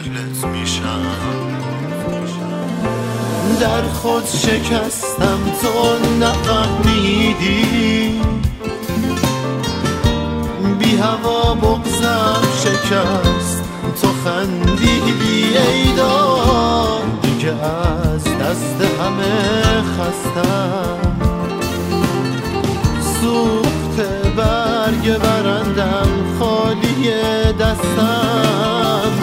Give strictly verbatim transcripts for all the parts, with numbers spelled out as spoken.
شکلت میشم. در خود شکستم تو نفهمیدی، بی هوا بغزم شکست تو خندیدی. ای دار که از دست همه خستم، سوخته برگ برندم خالی دستم.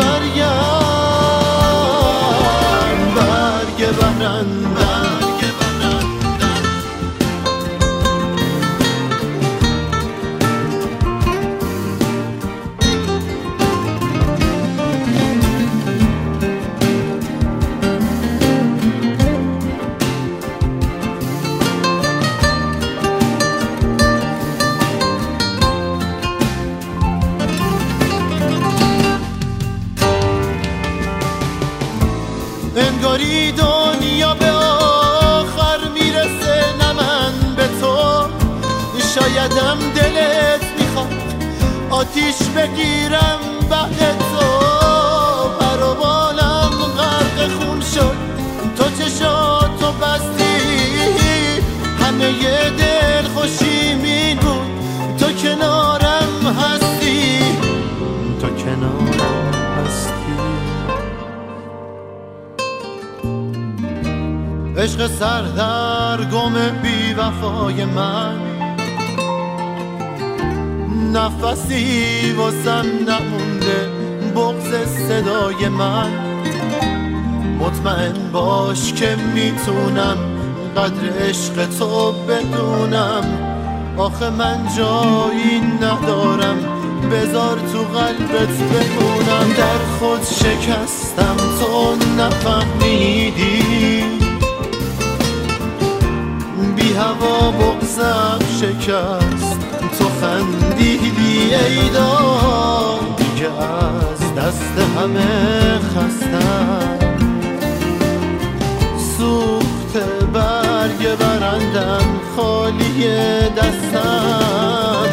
برگرد برگ برندم، انگاری دنیا به آخر میرسه نه من به تو. شایدم دلت میخواد آتیش بگیرم بعد تو. پروانم غرق خون شد تو چشاتو بستی، همه ی دل خوشیمین بود تو کنارم هستی، تو کنارم هستی. عشق سردرگم بی وفای من، نفسی واسم نمونده بغض صدای من. مطمئن باش که میتونم قدر عشق تو بدونم، آخه من جایی ندارم بذار تو قلبت بمونم. در خود شکستم تو نفهمیدی، بی هوا بغزم شکست تو خندیدی. ای دار که از دست همه خستم، سوخته برگ برندم خالی دستم.